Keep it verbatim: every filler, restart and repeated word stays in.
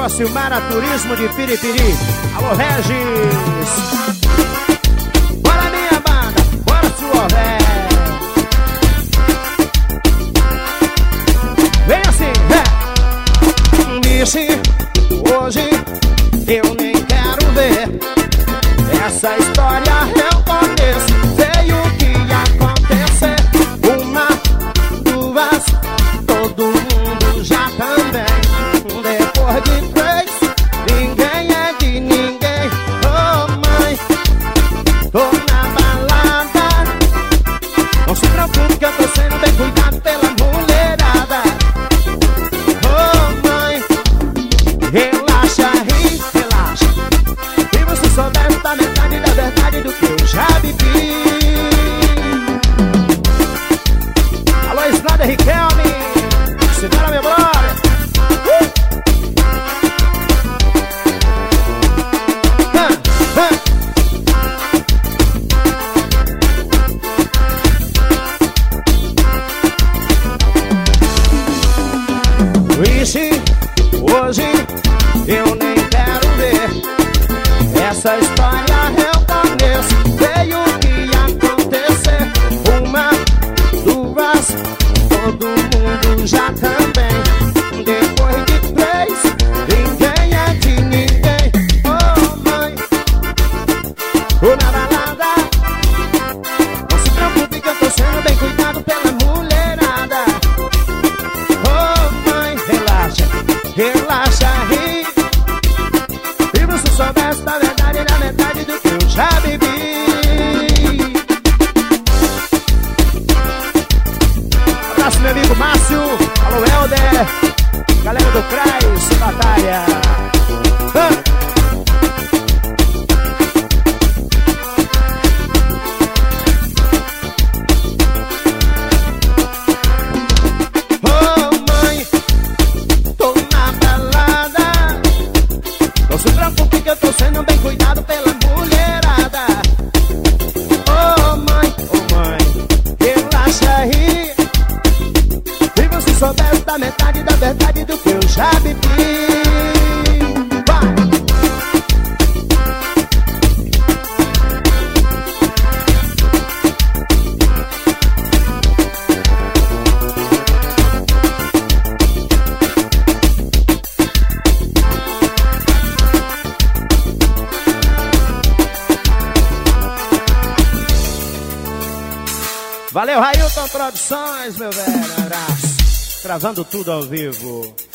Jocimara Turismo de Piripiri. Alô, Regis. Bora, minha banda, bora, sua velha. Vem assim, é. Vixe, hoje eu nem quero ver essa história, eu conheço. Sei o que ia acontecer. Uma, duas, todo mundo já também. Depois de três, ninguém é de ninguém. Oh, mãe, tô na balada. Não se preocupe que eu tô sendo bem cuidado pela mulherada. Oh, mãe, relaxa, ri, relaxa. E você soubesse da metade da verdade do que eu já vivi. Alô, Snyder Riquelme, segura meu brother. uh! ah, ah. Vixe, hoje eu nem quero ver essa história, eu conheço. Sei o que ia acontecer. Uma, duas, todo mundo já também. Depois de três, ninguém é de ninguém. Oh, mãe, tô na balada. Não se preocupe que eu tô sendo bem cuidado pela mulherada. Oh, mãe, relaxa, relaxa, ri. E você soubesse da verdade, da metade do que eu já vivi. Abraço, meu amigo Márcio. Alô, Helder. Galera do Crais, batalha. Ah. Oh, mãe, tô na balada. Não se preocupe que eu tô sendo bem cuidado pela mulherada. Oh, mãe, oh, mãe, relaxa aí. E você soubesse da metade da verdade do que eu já vivi. Vai! Valeu, Railton Produções, meu velho. Um abraço. Travando tudo ao vivo.